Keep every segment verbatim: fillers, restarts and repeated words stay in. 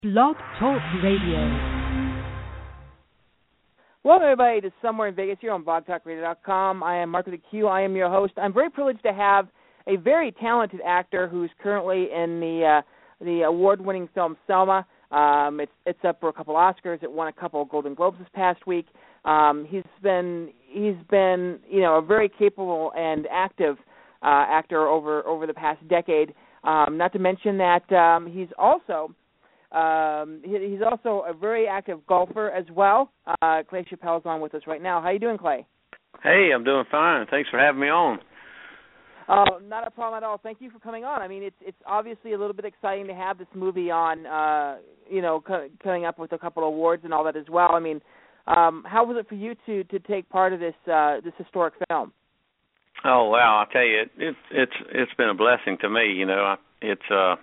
Blog Talk Radio. Welcome, everybody, to Somewhere in Vegas here on blog talk radio dot com. I am Mark with a Q. I am your host. I'm very privileged to have a very talented actor who's currently in the uh, the award-winning film Selma. Um, it's it's up for a couple Oscars. It won a couple of Golden Globes this past week. Um, he's been he's been you know a very capable and active uh, actor over over the past decade. Um, not to mention that um, he's also Um, he, he's also a very active golfer as well. Uh, Clay Chappelle's on with us right now. How you doing, Clay? Hey, I'm doing fine. Thanks for having me on. Uh, not a problem at all. Thank you for coming on. I mean, it's it's obviously a little bit exciting to have this movie on, uh, you know, co- coming up with a couple of awards and all that as well. I mean, um, how was it for you to, to take part of this uh, this historic film? Oh, wow, I'll tell you, it, it, it's it's been a blessing to me, you know. It's uh,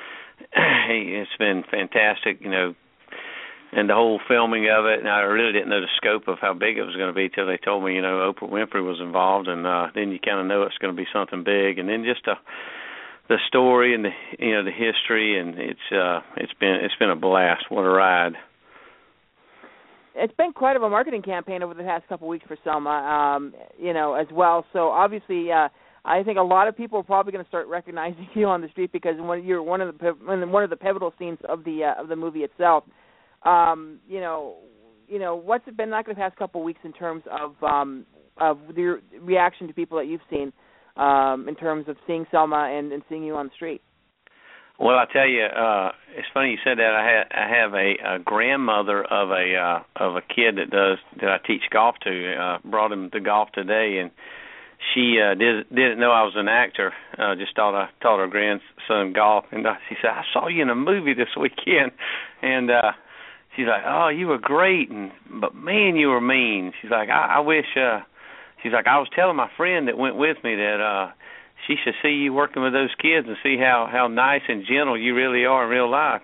it's been fantastic, you know, and the whole filming of it, and I really didn't know the scope of how big it was going to be till they told me, you know, Oprah Winfrey was involved, and uh, then you kind of know it's going to be something big, and then just uh, the story and the you know the history, and it's uh, it's been it's been a blast. What a ride! It's been quite of a marketing campaign over the past couple of weeks for Selma, um, you know, as well. So obviously. Uh, I think a lot of people are probably going to start recognizing you on the street because when you're one of the one of the pivotal scenes of the uh, of the movie itself. Um, you know, you know, what's it been like the past couple of weeks in terms of um, of your reaction to people that you've seen um, in terms of seeing Selma and, and seeing you on the street? Well, I tell you, uh, it's funny you said that. I had I have a, a grandmother of a uh, of a kid that does that I teach golf to. Uh, brought him to golf today and. She uh, did, didn't know I was an actor. Uh, just thought I taught her grandson golf, and uh, she said, "I saw you in a movie this weekend." And uh, she's like, "Oh, you were great, and but man, you were mean." She's like, "I, I wish." Uh, she's like, "I was telling my friend that went with me that uh, she should see you working with those kids and see how how nice and gentle you really are in real life."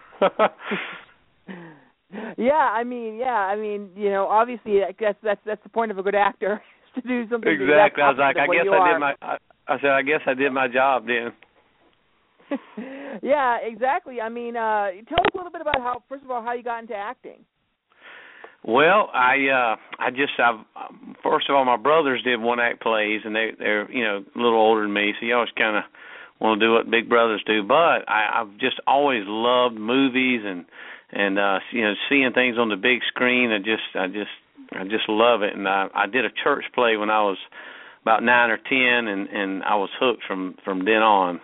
Yeah, I mean, yeah, I mean, you know, obviously that's that's that's the point of a good actor. To do something exactly. I was like, I guess I are. did my. I, I said, I guess I did my job then. Yeah, exactly. I mean, uh, tell us a little bit about how, first of all, how you got into acting. Well, I uh, I just I've first of all, my brothers did one act plays, and they they're you know a little older than me, so you always kind of want to do what big brothers do. But I, I've just always loved movies and and uh, you know seeing things on the big screen. I just I just I just love it, and I, I did a church play when I was about nine or ten, and, and I was hooked from, from then on.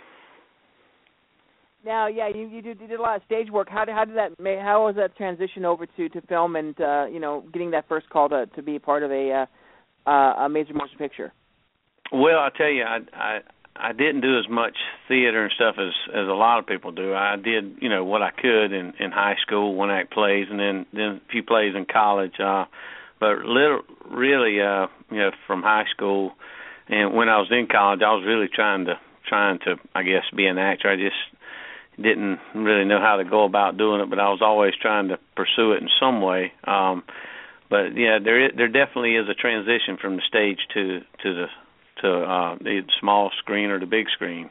Now, yeah, you you did, you did a lot of stage work. How did how did that how was that transition over to, to film and uh, you know getting that first call to, to be part of a uh, uh, a major motion picture? Well, I tell you, I, I I didn't do as much theater and stuff as, as a lot of people do. I did, you know, what I could in, in high school, one act plays, and then, then a few plays in college. Uh, but little, really, uh, you know, from high school and when I was in college, I was really trying to trying to, I guess, be an actor. I just didn't really know how to go about doing it, but I was always trying to pursue it in some way. Um, but yeah, there is, there definitely is a transition from the stage to to the to uh, the small screen or the big screen.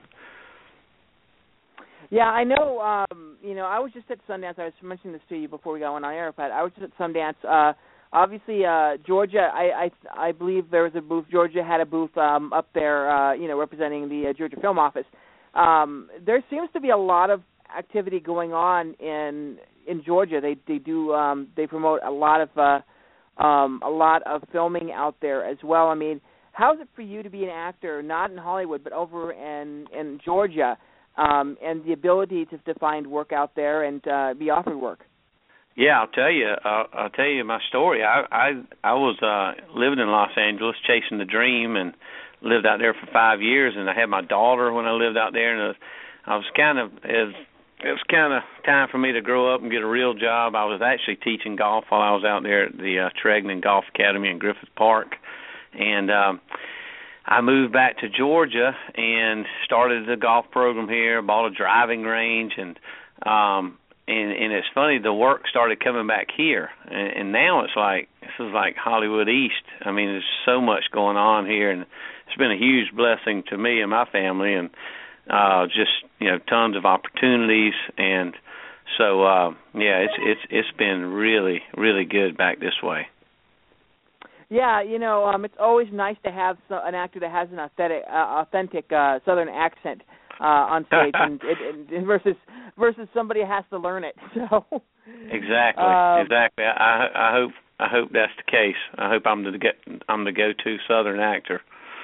Yeah, I know. Um, you know, I was just at Sundance. I was mentioning this to you before we got on air, but I was just at Sundance. Uh, obviously, uh, Georgia. I, I I believe there was a booth. Georgia had a booth um, up there. Uh, you know, representing the uh, Georgia Film Office. Um, there seems to be a lot of activity going on in in Georgia. They they do um, they promote a lot of uh, um, a lot of filming out there as well. I mean. How is it for you to be an actor, not in Hollywood, but over in, in Georgia, um, and the ability to, to find work out there and uh, be offered work? Yeah, I'll tell you. Uh, I'll tell you my story. I I, I was uh, living in Los Angeles, chasing the dream, and lived out there for five years. And I had my daughter when I lived out there, and I was kind of it was, it was kind of time for me to grow up and get a real job. I was actually teaching golf while I was out there at the uh, Tregnan Golf Academy in Griffith Park. And um, I moved back to Georgia and started the golf program here, bought a driving range, and um, and, and it's funny, the work started coming back here. And, and now it's like, this is like Hollywood East. I mean, there's so much going on here, and it's been a huge blessing to me and my family, and uh, just, you know, tons of opportunities and So uh, yeah, it's it's it's been really really good back this way. Yeah, you know, um, it's always nice to have so, an actor that has an authentic, uh, authentic uh, Southern accent uh, on stage, and, and, and versus versus somebody who has to learn it. So exactly, um, exactly. I I hope I hope that's the case. I hope I'm the I'm the go-to Southern actor.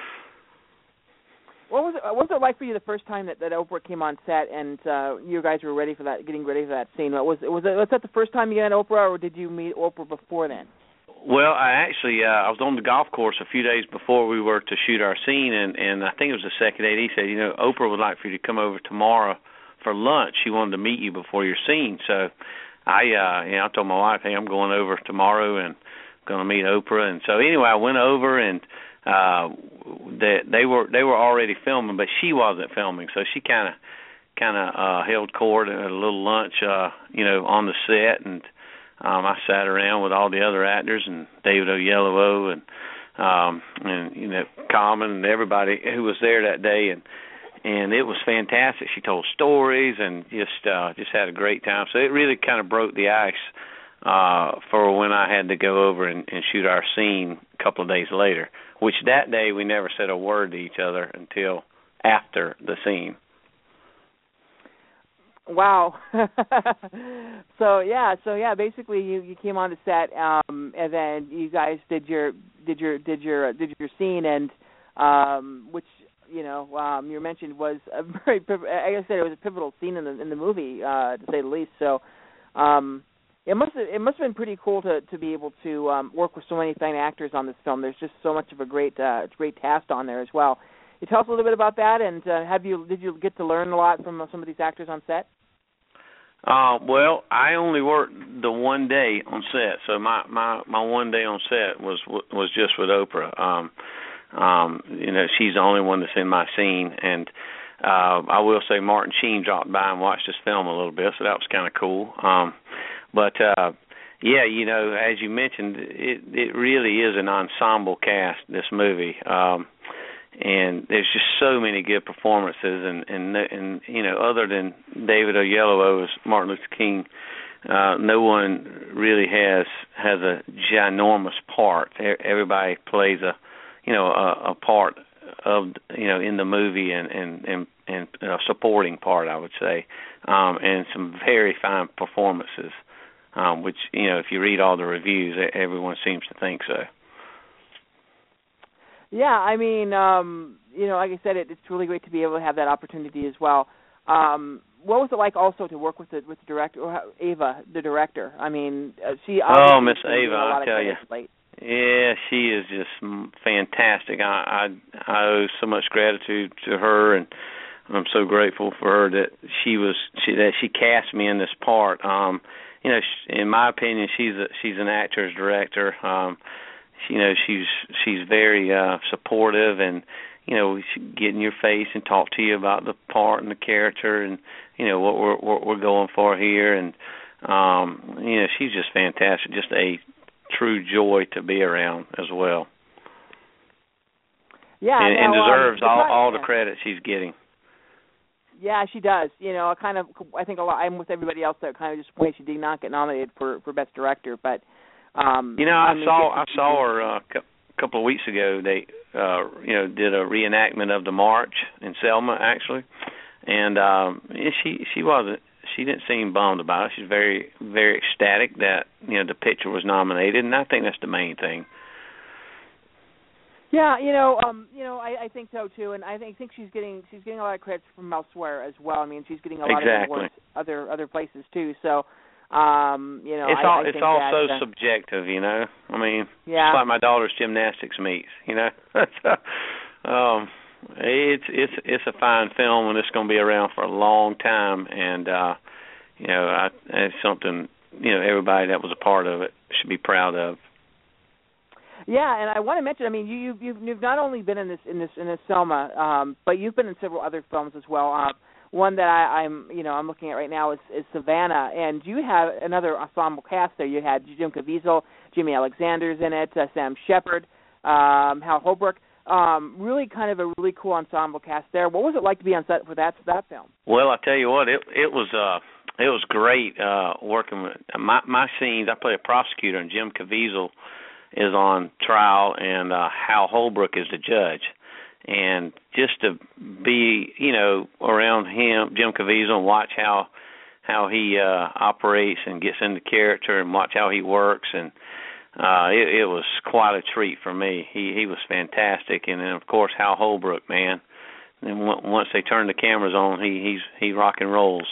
What was it, what was it like for you the first time that, that Oprah came on set and uh, you guys were ready for that, getting ready for that scene? What was was it, was that the first time you met Oprah, or did you meet Oprah before then? Well, I actually uh, I was on the golf course a few days before we were to shoot our scene, and, and I think it was the second day. He said, you know, Oprah would like for you to come over tomorrow for lunch. She wanted to meet you before your scene. So I, uh, you know, I told my wife, hey, I'm going over tomorrow and going to meet Oprah. And so anyway, I went over, and uh, they, they were they were already filming, but she wasn't filming, so she kind of kind of uh, held court at a little lunch, uh, you know, on the set. And Um, I sat around with all the other actors and David Oyelowo and um, and you know Common and everybody who was there that day, and and it was fantastic. She told stories and just uh, just had a great time. So it really kind of broke the ice uh, for when I had to go over and, and shoot our scene a couple of days later. Which that day we never said a word to each other until after the scene. Wow. so yeah, so yeah, basically you, you came on the set, um, and then you guys did your did your did your did your scene, and um, which you know um, you mentioned was a very, like I said, it was a pivotal scene in the in the movie, uh, to say the least. So um, it must have, it must have been pretty cool to to be able to um, work with so many fine actors on this film. There's just so much of a great uh, great cast on there as well. You tell us a little bit about that, and uh, have you did you get to learn a lot from uh, some of these actors on set? Uh, well, I only worked the one day on set, so my, my, my one day on set was was just with Oprah. Um, um, you know, she's the only one that's in my scene, and uh, I will say Martin Sheen dropped by and watched this film a little bit, so that was kind of cool. Um, but uh, yeah, you know, as you mentioned, it it really is an ensemble cast, this movie. Um, And there's just so many good performances, and, and and you know, other than David Oyelowo as Martin Luther King, uh, no one really has has a ginormous part. Everybody plays a, you know, a, a part of, you know, in the movie, and and and, and a supporting part, I would say, um, and some very fine performances, um, which, you know, if you read all the reviews, everyone seems to think so. Yeah, I mean, um, you know, like I said, it, it's really great to be able to have that opportunity as well. Um, what was it like also to work with the with the director, or Ava, the director? I mean, uh, she oh, Miss Ava, I tell you, late. yeah, she is just fantastic. I, I I owe so much gratitude to her, and I'm so grateful for her that she was she that she cast me in this part. Um, you know, in my opinion, she's a, she's an actor's director. Um, You know, she's she's very uh, supportive, and, you know, she get in your face and talk to you about the part and the character, and, you know, what we're what we're going for here, and um, you know, she's just fantastic, just a true joy to be around as well. Yeah, and, now, and deserves um, all the all the credit she's getting. Yeah, she does. You know, I kind of I think a lot. I'm with everybody else that kind of disappointed she did not get nominated for for Best Director, but. Um, you know, I, I mean, saw I saw her uh, a couple of weeks ago. They, uh, you know, did a reenactment of the march in Selma, actually, and um, she she wasn't she didn't seem bummed about it. She's very very ecstatic that, you know, the picture was nominated, and I think that's the main thing. Yeah, you know, um, you know, I, I think so too, and I think, think she's getting she's getting a lot of credits from elsewhere as well. I mean, she's getting a lot exactly. of awards other other places too. So. Um, you know, it's I, all I it's think all that, so uh, subjective, you know. I mean, yeah. it's like my daughter's gymnastics meets, you know. um, it's it's it's a fine film, and it's going to be around for a long time. And uh, you know, I, it's something, you know, everybody that was a part of it should be proud of. Yeah, and I want to mention, I mean, you you've, you've you've not only been in this in this in this Selma, um, but you've been in several other films as well. Um, One that I, I'm, you know, I'm looking at right now is, is Savannah, and you have another ensemble cast there. You had Jim Caviezel, Jimmy Alexander's in it, uh, Sam Shepard, um, Hal Holbrook. Um, really, kind of a really cool ensemble cast there. What was it like to be on set for that for that film? Well, I tell you what, it it was uh, it was great uh, working with my my scenes. I play a prosecutor, and Jim Caviezel is on trial, and uh, Hal Holbrook is the judge. And just to be, you know, around him, Jim Caviezel, and watch how how he uh, operates and gets into character, and watch how he works, and uh, it, it was quite a treat for me. He he was fantastic, and then of course Hal Holbrook, man. And once they turn the cameras on, he he's he rock and rolls.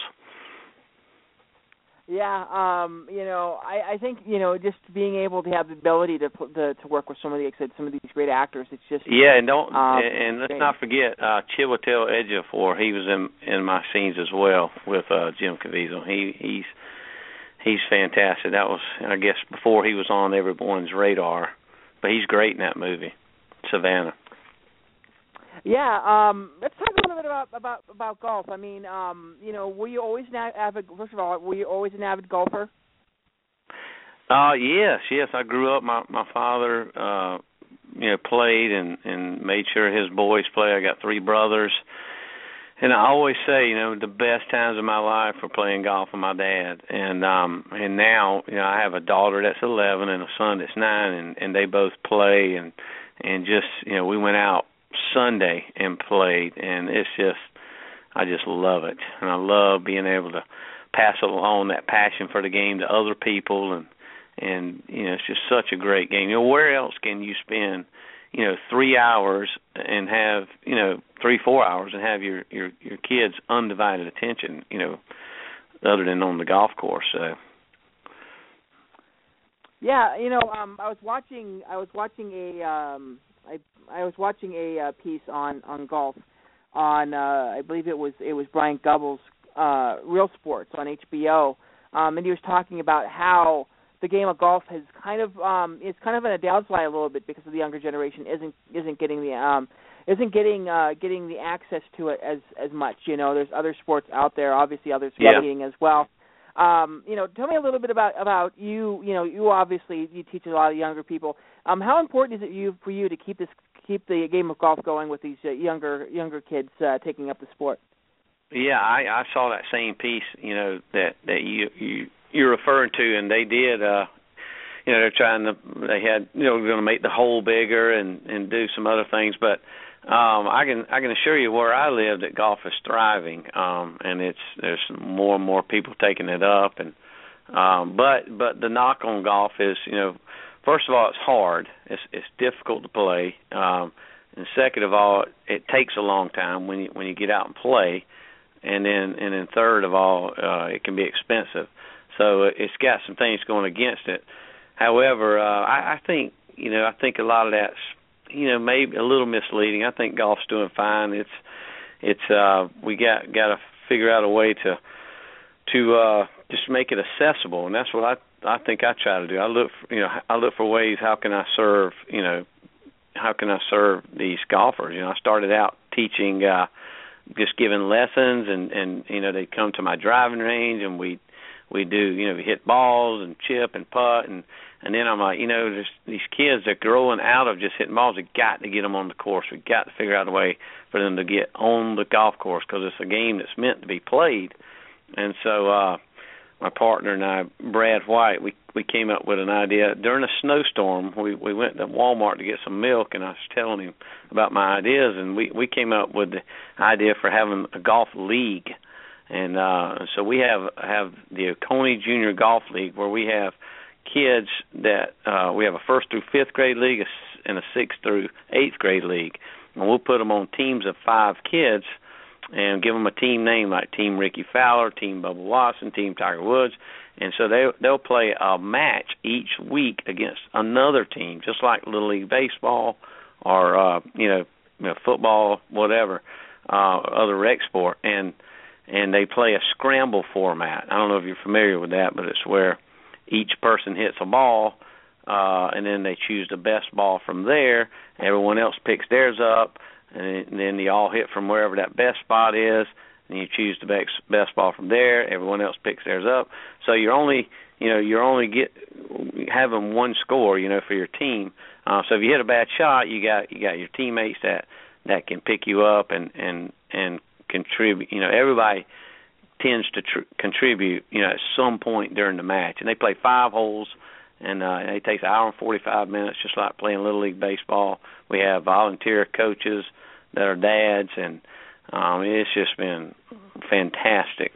Yeah, um, you know, I, I think you know just being able to have the ability to to, to work with some of the some of these great actors, it's just yeah, and don't um, and let's not forget uh, Chiwetel Ejiofor. He was in in my scenes as well with uh, Jim Caviezel. He he's he's fantastic. That was, I guess, before he was on everyone's radar, but he's great in that movie, Savannah. Yeah, um, let's talk a little bit about about, about golf. I mean, um, you know, were you always an avid? First of all, were you always an avid golfer? Uh, yes, yes. I grew up. My my father, uh, you know, played and and made sure his boys play. I got three brothers, and I always say, you know, the best times of my life were playing golf with my dad. And um, and now, you know, I have a daughter that's eleven and a son that's nine, and and they both play, and and just, you know, we went out Sunday and played, and it's just, I just love it, and I love being able to pass along that passion for the game to other people, and and you know, it's just such a great game. You know, where else can you spend, you know, three hours and have, you know, three four hours and have your your your kids' undivided attention, you know, other than on the golf course. So. Yeah, you know, um, I was watching, I was watching a. Um, I I was watching a uh, piece on, on golf on uh, I believe it was it was Brian Gubbels' uh, Real Sports on H B O, um, and he was talking about how the game of golf has kind of um, it's kind of in a downslide a little bit because of the younger generation isn't isn't getting the um, isn't getting uh, getting the access to it as as much. You know, there's other sports out there, obviously others competing yeah. as well. Um, you know, tell me a little bit about, about you. You know, you obviously you teach a lot of younger people. Um, how important is it you for you to keep this keep the game of golf going with these uh, younger younger kids uh, taking up the sport? Yeah, I, I saw that same piece. You know that that you you you're referring to, and they did. Uh, you know, they're trying to. They had you know going to make the hole bigger and, and do some other things, but. Um, I can I can assure you where I live that golf is thriving, um, and it's there's more and more people taking it up, and um, but but the knock on golf is, you know, first of all, it's hard, it's it's difficult to play, um, and second of all, it takes a long time when you when you get out and play, and then and then third of all, uh, it can be expensive, so it's got some things going against it. However, uh, I, I think you know I think a lot of that's, you know, maybe a little misleading. I think golf's doing fine. It's, it's, uh, we got got to figure out a way to, to uh, just make it accessible, and that's what I, I think I try to do. I look, for, you know, I look for ways. How can I serve, you know, how can I serve these golfers? You know, I started out teaching, uh, just giving lessons, and, and you know, they come to my driving range, and we, we do, you know, we hit balls and chip and putt, and. And then I'm like, you know, there's these kids that are growing out of just hitting balls. We've got to get them on the course. We've got to figure out a way for them to get on the golf course because it's a game that's meant to be played. And so uh, my partner and I, Brad White, we we came up with an idea. During a snowstorm, we, we went to Walmart to get some milk, and I was telling him about my ideas, and we, we came up with the idea for having a golf league. And uh, so we have, have the Oconee Junior Golf League where we have kids that uh, we have a first through fifth grade league and a sixth through eighth grade league, and we'll put them on teams of five kids and give them a team name like Team Ricky Fowler, Team Bubba Watson, Team Tiger Woods, and so they they'll play a match each week against another team, just like Little League baseball or uh, you know, you know football, whatever, uh, other rec sport, and and they play a scramble format. I don't know if you're familiar with that, but it's where each person hits a ball, uh, and then they choose the best ball from there. Everyone else picks theirs up, and then you all hit from wherever that best spot is, and you choose the best best ball from there. Everyone else picks theirs up. So you're only, you know, you're only get having one score, you know, for your team. Uh, so if you hit a bad shot, you got you got your teammates that that can pick you up and and and contribute. You know, everybody tends to tr- contribute, you know, at some point during the match. And they play five holes, and uh, it takes an hour and forty-five minutes, just like playing Little League Baseball. We have volunteer coaches that are dads, and um, it's just been fantastic.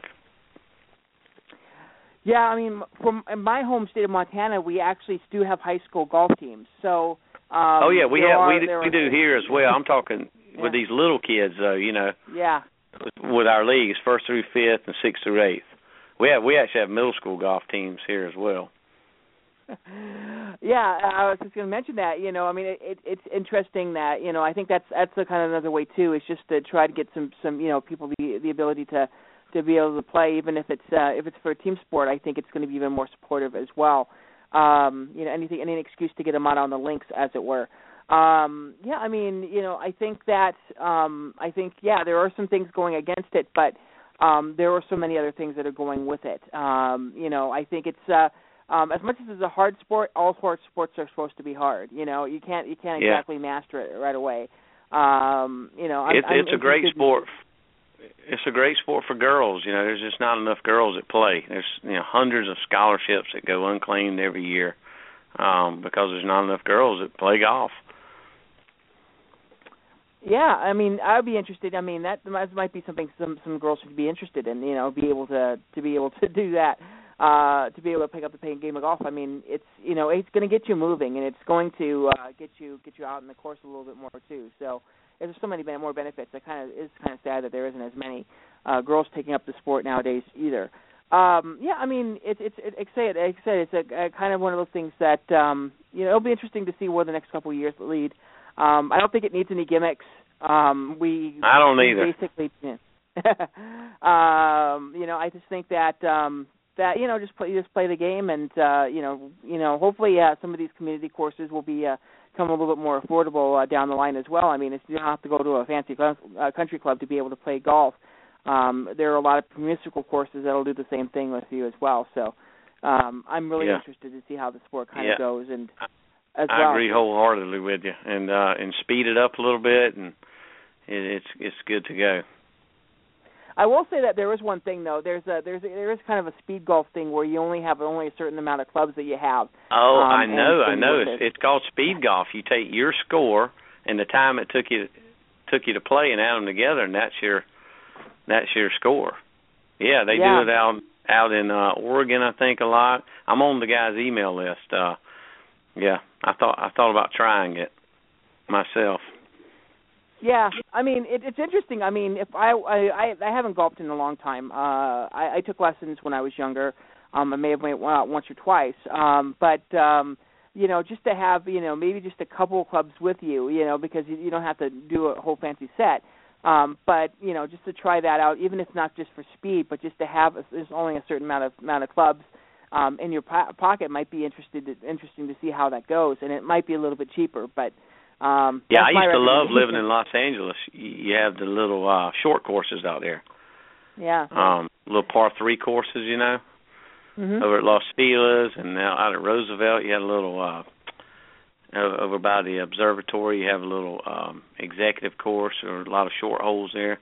Yeah, I mean, from in my home state of Montana, we actually do have high school golf teams. So, um, oh yeah, we have are, we do, we do here as well. I'm talking yeah. with these little kids, though. You know, yeah, with our leagues, first through fifth and sixth through eighth. We have we actually have middle school golf teams here as well. Yeah, I was just going to mention that. You know, I mean, it, it, it's interesting that you know I think that's that's a kind of another way too. Is just to try to get some some you know people the the ability to. to be able to play, even if it's uh, if it's for a team sport. I think it's going to be even more supportive as well. Um, you know, anything, any excuse to get them out on the links, as it were. Um, yeah, I mean, you know, I think that um, I think yeah, there are some things going against it, but um, there are so many other things that are going with it. Um, you know, I think it's uh, um, as much as it's a hard sport. All sports sports are supposed to be hard. You know, you can't you can't yeah. exactly master it right away. Um, you know, I'm, it's, it's I'm a great sport. It's a great sport for girls. You know, there's just not enough girls that play. There's you know hundreds of scholarships that go unclaimed every year um, because there's not enough girls that play golf. Yeah, I mean, I'd be interested. I mean, that might be something some some girls would be interested in. You know, be able to to be able to do that, uh, to be able to pick up the game of golf. I mean, it's you know it's going to get you moving, and it's going to uh, get you get you out in the course a little bit more too. So. There's so many more benefits. It kind of is kind of sad that there isn't as many uh, girls taking up the sport nowadays either. Um, yeah, I mean, it's it's it, it's it, it's it's a, a kind of one of those things that um, you know it'll be interesting to see where the next couple of years lead. Um, I don't think it needs any gimmicks. Um, we I don't either. Basically, yeah. um, you know, I just think that um, that you know just play just play the game, and uh, you know you know hopefully uh, some of these community courses will be. Uh, Come a little bit more affordable uh, down the line as well. I mean, it's, you don't have to go to a fancy club, uh, country club to be able to play golf. Um, there are a lot of municipal courses that'll do the same thing with you as well. So um, I'm really yeah. interested to see how the sport kind yeah. of goes. And as I well. agree wholeheartedly with you, and uh, and speed it up a little bit, and it, it's it's good to go. I will say that there is one thing though. There's a there's a, there is kind of a speed golf thing where you only have only a certain amount of clubs that you have. Oh, um, I know, I know. It's, it. it's called speed golf. You take your score and the time it took you took you to play and add them together, and that's your that's your score. Yeah, they yeah. do it out out in uh, Oregon, I think, a lot. I'm on the guy's email list. Uh, yeah, I thought I thought about trying it myself. Yeah, I mean it, it's interesting. I mean, if I, I I haven't golfed in a long time. Uh, I, I took lessons when I was younger. Um, I may have went out once or twice. Um, but um, you know, just to have you know maybe just a couple of clubs with you, you know, because you, you don't have to do a whole fancy set. Um, but you know, just to try that out, even if not just for speed, but just to have a, there's only a certain amount of amount of clubs um, in your po- pocket might be interested to, interesting to see how that goes, and it might be a little bit cheaper, but. Um, yeah, I used to love living in Los Angeles. You have the little uh, short courses out there. Yeah. Um, little par three courses, you know, mm-hmm. over at Los Feliz, and now out at Roosevelt, you had a little uh, over by the observatory. You have a little um, executive course, or a lot of short holes there.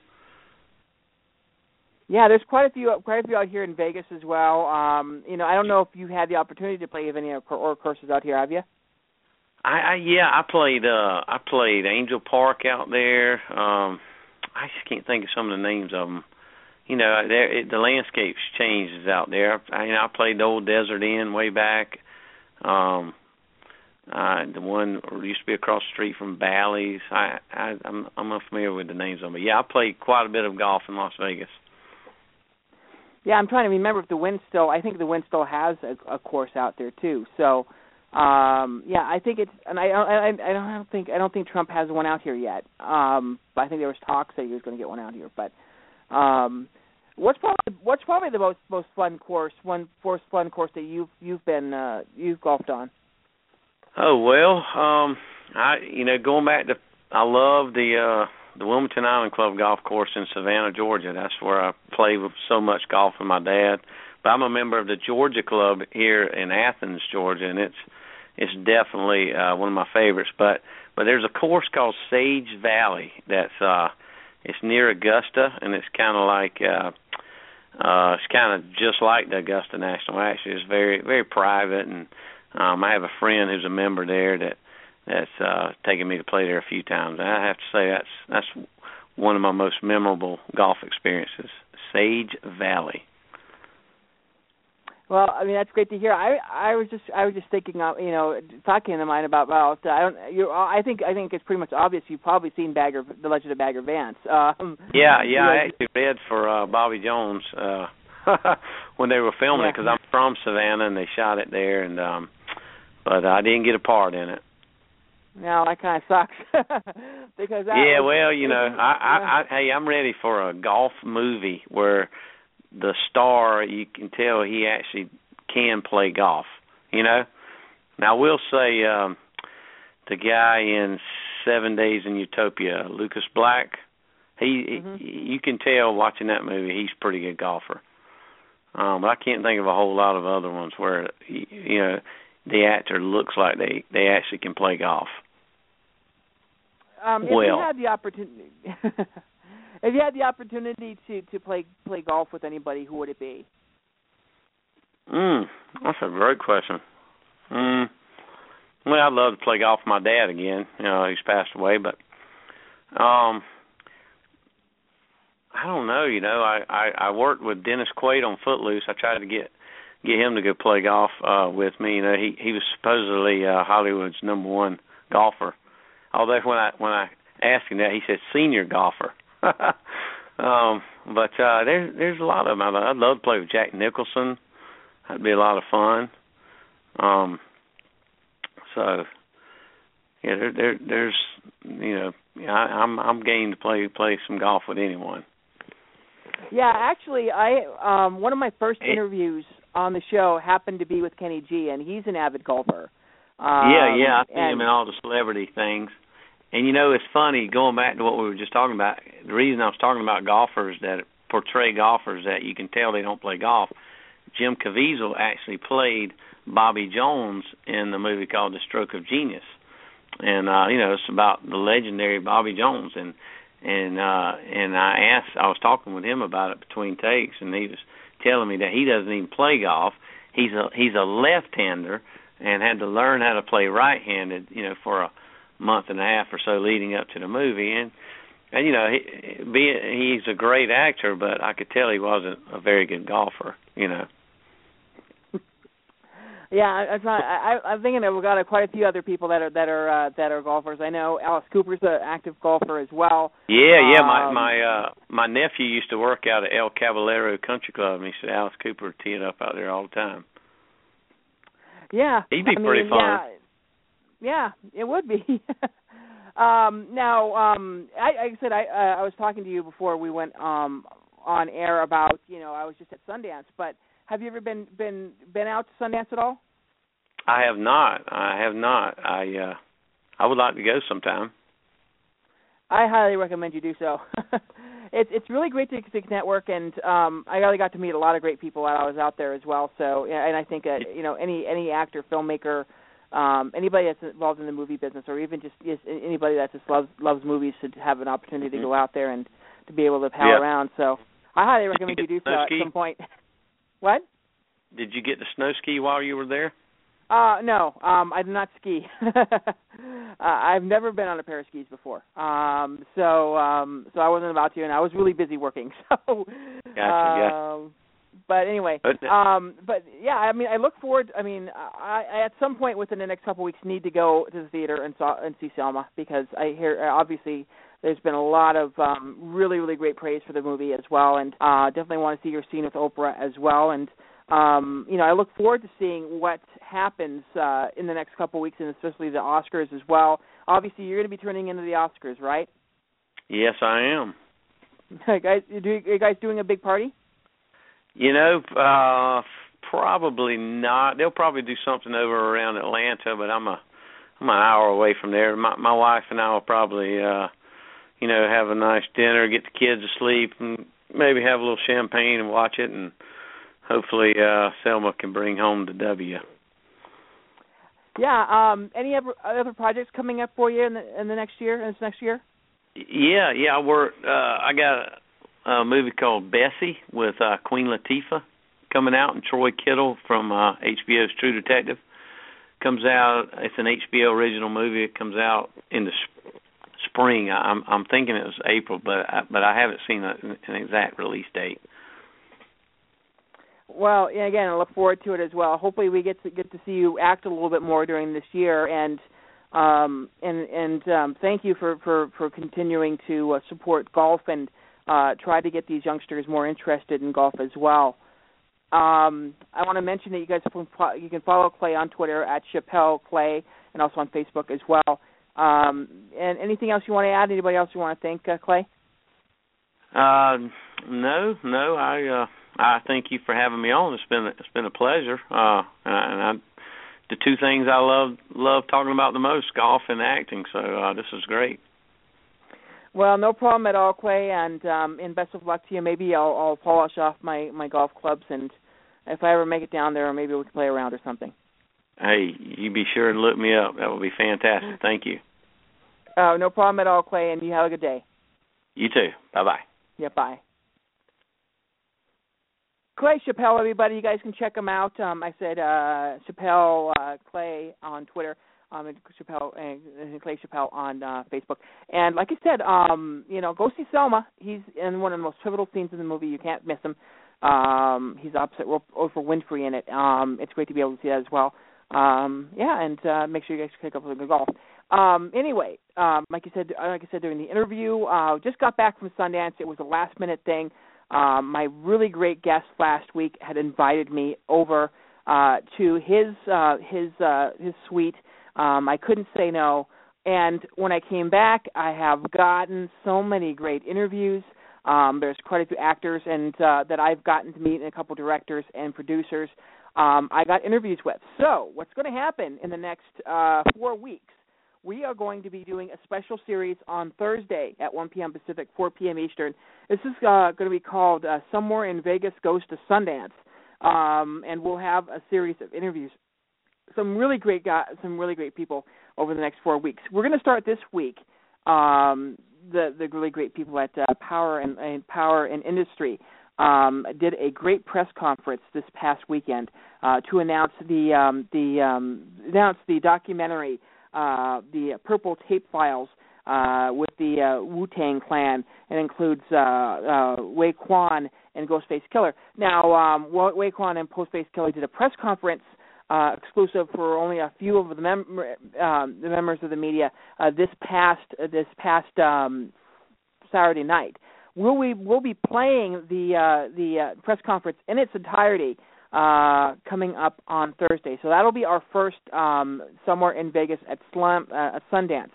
Yeah, there's quite a few, quite a few out here in Vegas as well. Um, you know, I don't know if you had the opportunity to play any or courses out here. Have you? I, I yeah, I played uh I played Angel Park out there. Um I just can't think of some of the names of them. You know, there it, the landscape's changes out there. I you know, I played the old Desert Inn way back. Um uh the one used to be across the street from Bally's. I, I I'm I'm unfamiliar with the names of them. But yeah, I played quite a bit of golf in Las Vegas. Yeah, I'm trying to remember if the Wynn still I think the Wynn still has a, a course out there too. So Um, yeah, I think it's, and I, I, I don't think, I don't think Trump has one out here yet. Um, but I think there was talks that he was going to get one out here. But um, what's probably, what's probably the most, most fun course, one most fun course that you've, you've been, uh, you've golfed on? Oh well, um, I, you know, going back to, I love the, uh, the Wilmington Island Club golf course in Savannah, Georgia. That's where I played with so much golf with my dad. But I'm a member of the Georgia Club here in Athens, Georgia, and it's it's definitely uh, one of my favorites. But but there's a course called Sage Valley that's uh, it's near Augusta, and it's kind of like uh, Uh, it's kind of just like the Augusta National. Actually, it's very very private, and um, I have a friend who's a member there that that's uh, taken me to play there a few times. And I have to say that's that's one of my most memorable golf experiences. Sage Valley. Well, I mean that's great to hear. I I was just I was just thinking of you know talking in the mind about well I don't you I think I think it's pretty much obvious you've probably seen Bagger The Legend of Bagger Vance. Um, yeah, yeah, you know, I actually read for uh, Bobby Jones uh, when they were filming yeah. it because I'm from Savannah and they shot it there, and um, but I didn't get a part in it. No, that kind of sucks because that yeah, was, well, you know, I, I, I hey, I'm ready for a golf movie where the star, you can tell he actually can play golf, you know. Now, I will say um, the guy in Seven Days in Utopia, Lucas Black, he, mm-hmm. he you can tell watching that movie he's a pretty good golfer. Um, but I can't think of a whole lot of other ones where, you know, the actor looks like they, they actually can play golf. Um, if well, you had the opportunity, if you had the opportunity to, to play play golf with anybody, who would it be? Mm, that's a great question. Mm, well, I'd love to play golf with my dad again. You know, he's passed away, but um, I don't know. You know, I, I, I worked with Dennis Quaid on Footloose. I tried to get get him to go play golf uh, with me. You know, he he was supposedly uh, Hollywood's number one golfer. Although when I when I asked him that, he said senior golfer. um, but uh, there's there's a lot of them. I'd love to play with Jack Nicholson. That'd be a lot of fun. Um, so yeah, there, there there's you know I, I'm I'm game to play play some golf with anyone. Yeah, actually, I um, one of my first interviews on the show happened to be with Kenny G, and he's an avid golfer. Um, yeah, yeah, I see and, him in all the celebrity things. And, you know, it's funny, going back to what we were just talking about, the reason I was talking about golfers that portray golfers that you can tell they don't play golf, Jim Caviezel actually played Bobby Jones in the movie called The Stroke of Genius. And, uh, you know, it's about the legendary Bobby Jones. And and uh, and I asked, I was talking with him about it between takes, and he was telling me that he doesn't even play golf. He's a, he's a left-hander, and had to learn how to play right-handed, you know, for a month and a half or so leading up to the movie. And, and you know, he, be, he's a great actor, but I could tell he wasn't a very good golfer, you know. Yeah, it's not, I, I'm thinking that we've got quite a few other people that are that are uh, that are golfers. I know Alice Cooper's an active golfer as well. Yeah, yeah. Um, my my uh, my nephew used to work out at El Caballero Country Club, and he said Alice Cooper teeing up out there all the time. Yeah, he'd be I pretty mean, fun. Yeah, yeah, it would be. um, now, um, I, like I said, I uh, I was talking to you before we went um, on air about you know I was just at Sundance, but have you ever been been been out to Sundance at all? I have not. I have not. I uh, I would like to go sometime. I highly recommend you do so. it's it's really great to, to network, and um, I really got to meet a lot of great people while I was out there as well. So, and I think uh, you know any any actor, filmmaker, um, anybody that's involved in the movie business, or even just, just anybody that just loves loves movies, should have an opportunity to go out there and to be able to pal yeah. around. So, I highly recommend you, you do so at ski? some point. What? Did you get to snow ski while you were there? Uh, no, um, I do not ski. uh, I've never been on a pair of skis before, um, so um, so I wasn't about to, and I was really busy working. So, gotcha, um, gotcha. But anyway, um, but yeah, I mean, I look forward. I mean, I, I at some point within the next couple of weeks need to go to the theater and saw and see Selma, because I hear obviously there's been a lot of um, really really great praise for the movie as well, and uh, definitely want to see your scene with Oprah as well, and. Um, you know, I look forward to seeing what happens uh, in the next couple of weeks, and especially the Oscars as well. Obviously, you're going to be turning into the Oscars, right? Yes, I am. guys, are you guys doing a big party? You know, uh, probably not. They'll probably do something over around Atlanta, but I'm a I'm an hour away from there. My my wife and I will probably, uh, you know, have a nice dinner, get the kids to sleep, and maybe have a little champagne and watch it, and hopefully, uh, Selma can bring home the W. Yeah. Um, any other, other projects coming up for you in the in the next year? In this next year? Yeah, yeah. I work. Uh, I got a movie called Bessie with uh, Queen Latifah coming out, and Troy Kittle from uh, H B O's True Detective. Comes out. It's an H B O original movie. It comes out in the sp- spring. I'm I'm thinking it was April, but I, but I haven't seen a, an exact release date. Well, yeah, again, I look forward to it as well. Hopefully, we get to get to see you act a little bit more during this year, and um, and and um, thank you for, for, for continuing to uh, support golf and uh, try to get these youngsters more interested in golf as well. Um, I want to mention that you guys can, you can follow Clay on Twitter at Chappelle Clay, and also on Facebook as well. Um, and anything else you want to add? Anybody else you want to thank, uh, Clay? Uh, no, no. I. Uh... I thank you for having me on. It's been it's been a pleasure. Uh, and I, the two things I love love talking about the most, golf and acting. So uh, this is great. Well, no problem at all, Clay. And um, and best of luck to you. Maybe I'll, I'll polish off my, my golf clubs, and if I ever make it down there, maybe we can play around or something. Hey, you be sure to look me up. That would be fantastic. Thank you. Oh, no problem at all, Clay. And you have a good day. You too. Bye bye. Yeah. Bye. Clay Chappelle, everybody, you guys can check him out. Um, I said uh, Chappelle uh, Clay on Twitter, um, and Chappelle and Clay Chappelle on uh, Facebook. And like I said, um, you know, go see Selma. He's in one of the most pivotal scenes in the movie. You can't miss him. Um, he's opposite Oprah Winfrey in it. Um, it's great to be able to see that as well. Um, yeah, and uh, make sure you guys pick up the golf. Um, anyway, um, like I said, like I said during the interview, uh, just got back from Sundance. It was a last minute thing. Um, my really great guest last week had invited me over uh, to his uh, his uh, his suite. Um, I couldn't say no, and when I came back, I have gotten so many great interviews. Um, there's quite a few actors and uh, that I've gotten to meet, and a couple directors and producers. Um, I got interviews with. So what's going to happen in the next uh, four weeks? We are going to be doing a special series on Thursday at one p.m. Pacific, four p.m. Eastern. This is uh, going to be called uh, Somewhere in Vegas Goes to Sundance, um, and we'll have a series of interviews. Some really great guys, some really great people over the next four weeks. We're going to start this week. Um, the the really great people at uh, Power and, and Power and Industry um, did a great press conference this past weekend uh, to announce the um, the um, announce the documentary. Uh, the Purple Tape Files uh, with the uh, Wu-Tang Clan. It includes uh, uh, Raekwon and Ghostface Killah. Now, um, Raekwon and Ghostface Killah did a press conference uh, exclusive for only a few of the, mem- um, the members of the media uh, this past uh, this past um, Saturday night. We'll we will be playing the uh, the uh, press conference in its entirety. Uh, coming up on Thursday. So that'll be our first um, Somewhere in Vegas at Slum, uh, Sundance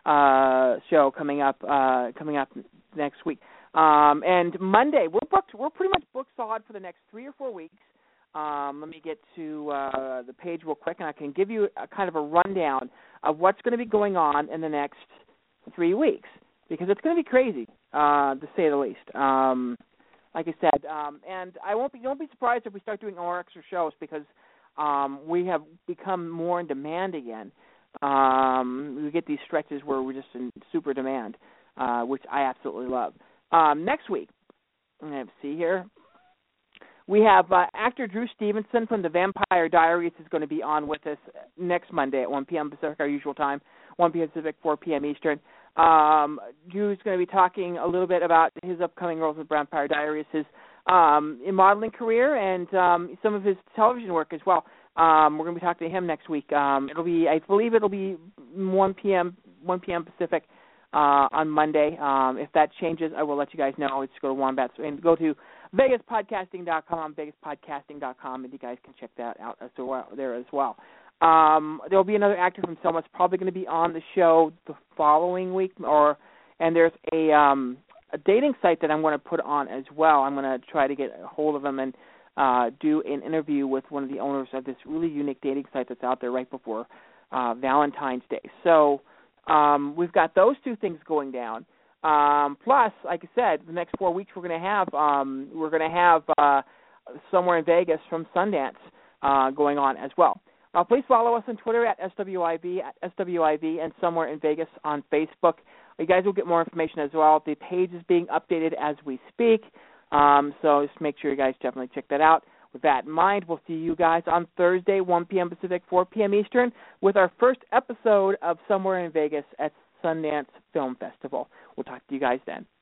uh, show coming up uh, coming up next week. Um, and Monday, we're booked. We're pretty much booked solid for the next three or four weeks. Um, let me get to uh, the page real quick, and I can give you a kind of a rundown of what's going to be going on in the next three weeks, because it's going to be crazy, uh, to say the least. Um, Like I said, um, and I won't be. Don't be surprised if we start doing more extra shows, because um, we have become more in demand again. Um, we get these stretches where we're just in super demand, uh, which I absolutely love. Um, next week, let's see here. We have uh, actor Drew Stevenson from The Vampire Diaries is going to be on with us next Monday at one p.m. Pacific, our usual time, one p.m. Pacific, four p.m. Eastern. Um, Drew's going to be talking a little bit about his upcoming roles in Vampire Diaries, his um, modeling career, and um, some of his television work as well. Um, we're going to be talking to him next week. Um, it'll be, I believe, it'll be one p.m. one p.m. Pacific uh, on Monday. Um, if that changes, I will let you guys know. Just go to Wombats and go to Vegas Podcasting dot com, Vegas Podcasting dot com, and you guys can check that out as well, there as well. Um, there'll be another actor from Selma that's probably going to be on the show the following week, or and there's a um, a dating site that I'm going to put on as well. I'm going to try to get a hold of them and uh, do an interview with one of the owners of this really unique dating site that's out there right before uh, Valentine's Day. So um, we've got those two things going down. Um, plus, like I said, the next four weeks we're going to have um, we're going to have uh, Somewhere in Vegas from Sundance uh, going on as well. Uh, please follow us on Twitter at S W I V, at S W I V, and Somewhere in Vegas on Facebook. You guys will get more information as well. The page is being updated as we speak, um, so just make sure you guys definitely check that out. With that in mind, we'll see you guys on Thursday, one p.m. Pacific, four p.m. Eastern, with our first episode of Somewhere in Vegas at Sundance Film Festival. We'll talk to you guys then.